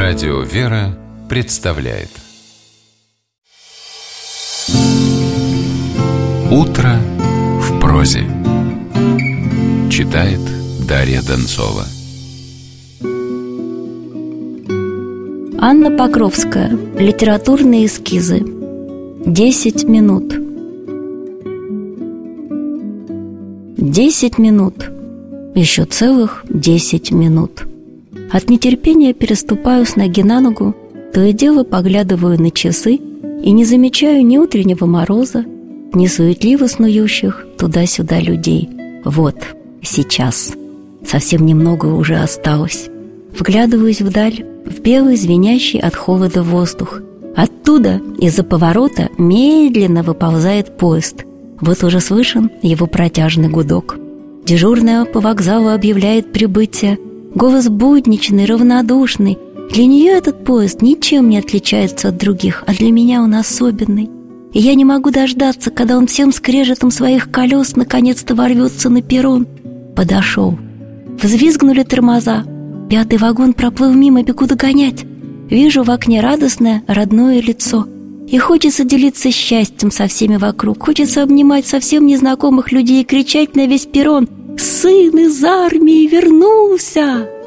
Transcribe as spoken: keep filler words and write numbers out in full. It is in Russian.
Радио «Вера» представляет «Утро в прозе». Читает Дарья Донцова. Анна Покровская. Литературные эскизы. Десять минут. Десять минут. Еще целых десять минут. От нетерпения переступаю с ноги на ногу, то и дело поглядываю на часы и не замечаю ни утреннего мороза, ни суетливо снующих туда-сюда людей. Вот, сейчас. Совсем немного уже осталось. Вглядываюсь вдаль, в белый, звенящий от холода воздух. Оттуда, из-за поворота, медленно выползает поезд. Вот уже слышен его протяжный гудок. Дежурная по вокзалу объявляет прибытие. Голос будничный, равнодушный. Для нее этот поезд ничем не отличается от других, а для меня он особенный. И я не могу дождаться, когда он всем скрежетом своих колес наконец-то ворвется на перрон. Подошел. Взвизгнули тормоза. Пятый вагон проплыл мимо, бегу догонять. Вижу в окне радостное, родное лицо. И хочется делиться счастьем со всеми вокруг. Хочется обнимать совсем незнакомых людей и кричать на весь перрон: «Сын из армии вернулся!»